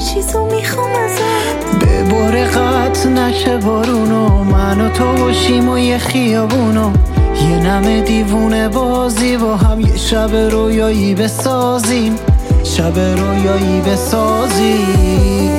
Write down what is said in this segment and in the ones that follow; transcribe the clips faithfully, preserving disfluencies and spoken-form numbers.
چیزو میخوام ازت. به بار قطع نشه بارونو، من و تو باشیم و یه خیابونو، یه نم دیوونه بازی با هم یه شب رویایی بسازیم، شب رویایی بسازیم.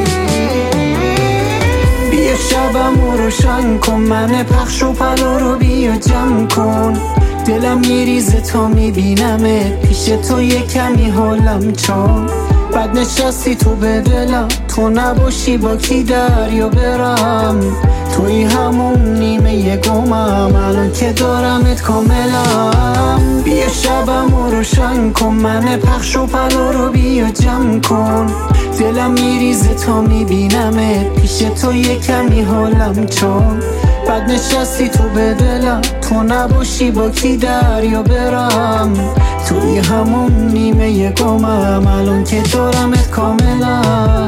بیا شبمو روشن کن، من پخش و پلا رو بیا جمع کن. دلم میریزه تا میبینمت پیش تو، یه کمی حالم چون بد نشستی تو به دلم. تو نباشی با کی دریا برم، توی همون نیمه گمم الان که دارمت کاملم. بیا شبمو روشن کن، من پخش و پلا رو بیا جمع کن. دلم میریزه تا میبینمت پیش تو، یه کمی حالم چون بد نشستی تو به دلم. تو نباشی با کی دریا برم، توی همون نیمه گمم الان که دارمت کاملم.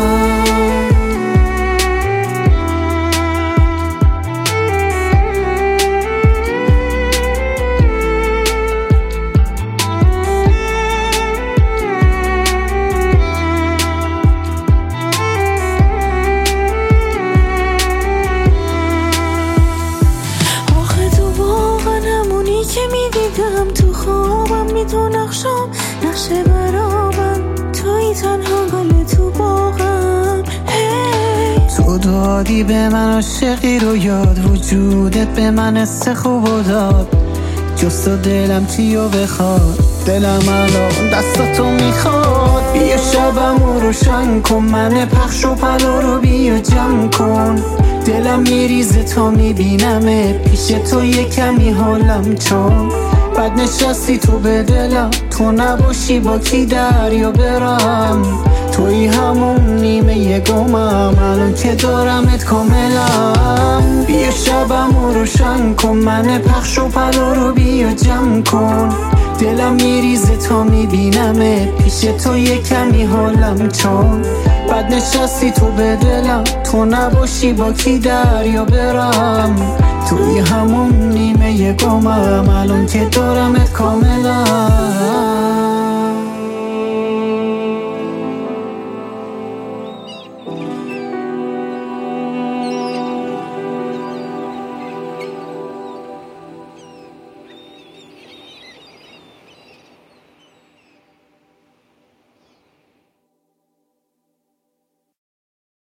که میدیدم تو خوابم، میدون نقشم نقشه برابم، توی تنها گل تو باغم. hey. تو دادی به من عاشقی رو یاد، وجودت به من حس خوب و داد. جست و دلم چیو بخواد، دلم الان دستاتو میخواد. بیا شبمو روشن کن، من پخش و پلا رو بیا جمع کن. دلم میریزه تا میبینمت پیش تو، یه کمی حالم چون بد نشستی تو به دلم. تو نباشی با کی دریا برم، توی همون نیمه گمم الان که دارمت کاملم. بیا شبمو روشن کن، من پخش و پلا رو بیا جمع کن. دلم میریزه تا میبینمت پیش تو، یه کمی حالم چون بد نشستی تو به دلم. تو نباشی با کی دریا برم، توی همون نیمه گمم الان که دارمت کاملم.